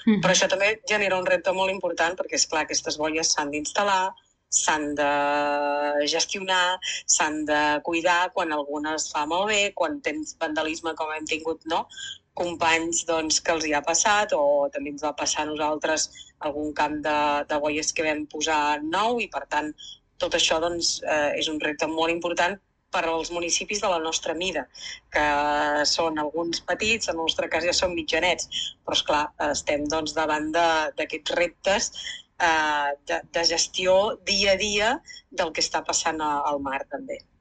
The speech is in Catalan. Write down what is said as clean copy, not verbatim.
Però això també genera un repte molt important perquè, esclar, aquestes boies s'han d'instal·lar, s'han de gestionar, s'han de cuidar quan alguna es fa malbé, quan tens vandalisme com hem tingut, no?, companys doncs, que els hi ha passat, o també ens va passar a nosaltres algun camp de boies que vam posar nou, i per tant tot això doncs, és un repte molt important per als municipis de la nostra mida, que són alguns petits, en el nostre cas ja són mitjanets, però esclar, estem doncs, davant d'aquests reptes de gestió dia a dia del que està passant al mar també.